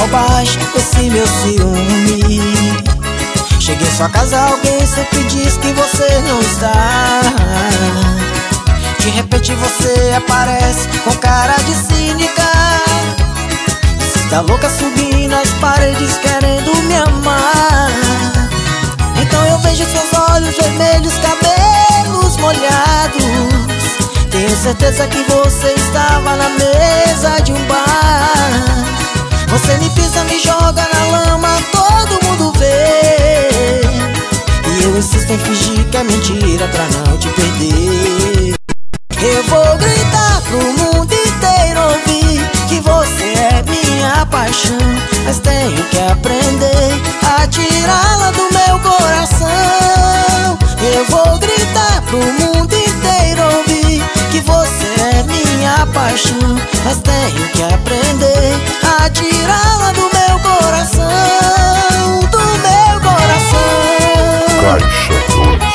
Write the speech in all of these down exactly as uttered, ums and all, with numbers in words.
bobagem esse meu ciúme. Cheguei em sua casa, alguém sempre diz que você não está. De repente você aparece com cara de cínica. Você tá louca subindo as paredes querendo me amar. Então eu vejo seus olhos vermelhos, cabelos molhados. Tenho certeza que você estava na mesa de um bar. Você me pisa, me joga na lama, todo mundo vê. E eu insisto em fingir que é mentira pra não te perder. Eu vou gritar pro mundo inteiro ouvir que você é minha paixão, mas tenho que aprender a tirá-la do meu coração. Eu vou gritar pro mundo inteiro ouvir que você é minha paixão, mas tenho que aprender a tirá-la do meu coração, do meu coração. Caixa dois.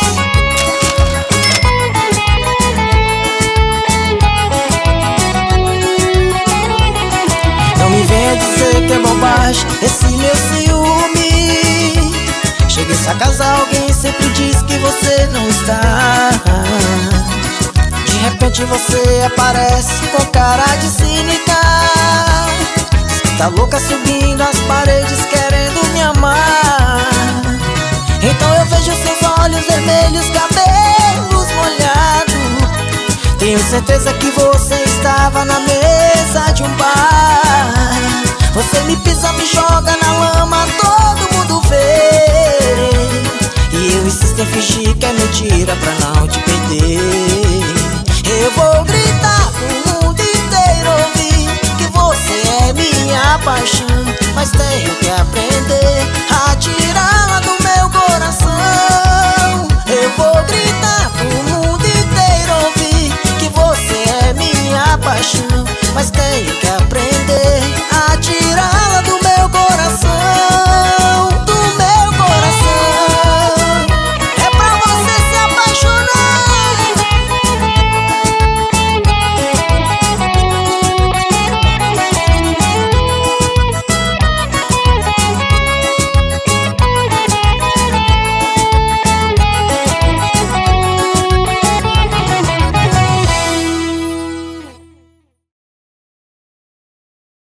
Não me venha dizer que é bobagem esse meu ciúme. Chega em sua casa, alguém sempre diz que você não está. De repente você aparece com cara de cínica. Você tá louca subindo as paredes querendo me amar. Então eu vejo seus olhos vermelhos, cabelos molhados. Tenho certeza que você estava na mesa de um bar. Você me pisa, me joga na lama, todo mundo vê. E eu insisto em fingir que é mentira pra não te perder. Eu vou gritar pro mundo inteiro ouvir que você é minha paixão, mas tenho que aprender